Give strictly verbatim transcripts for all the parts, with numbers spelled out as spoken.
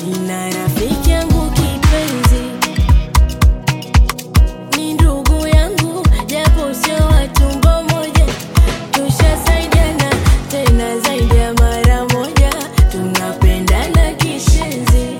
Nina rafiki yangu kipenzi, ni ndugu yangu japo sio wa tumbo moja. Tushasaidiana tena zaidi ya mara moja, tunapendana kishenzi.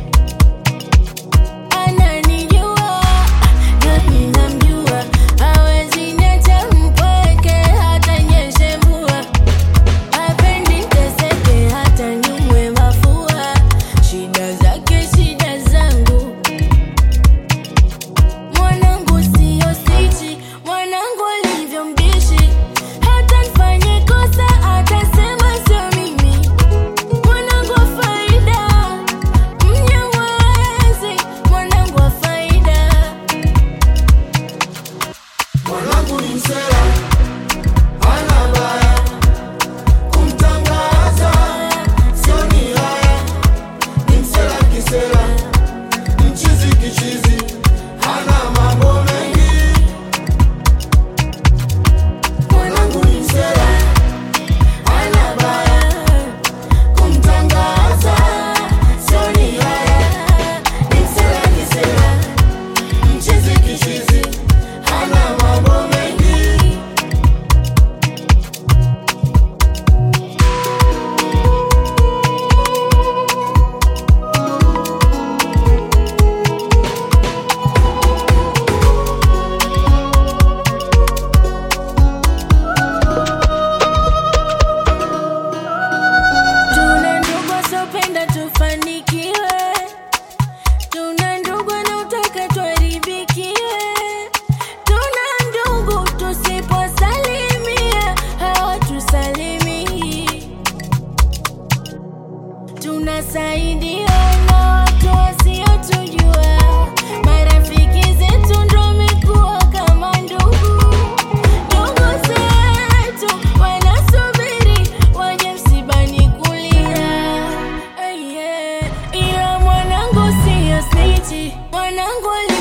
Ananijua nami namjua, hawezi niacha mpweke hata nyeshe mvua. Hapendi niteseke hata niumwe mafua, shida zake shida zangu. Mwanangu sio siti, mwanangu alivyo mbishi, hata nifanye kosa atasema sio mimi. Mwanangu wa faida, mnyamwezi, mwanangu wa faida. Mwanangu ni msela, hana baya, kumtangaza sio ni haya. Ni msela kisela, mchizi kichizi, hana mambo mengi. Mwanangu ni msela, hana baya, kumtangaza sio ni haya. Ni msela kisela, mchizi kichizi, hana mambo mengi. Tuna ndugu wasiopenda tufanikiwe, tuna ndugu wanaotaka tuharibikiwe, tuna ndugu tusiposalimia hawatusalimii. Tunasaidiana watu wasiotujua, marafiki zetu ndo wamekuwa kama ndugu. Ndugu zetu wanasubiri waje msibani kulia. Aye, ila mwanangu sio snitch, mwanangu ali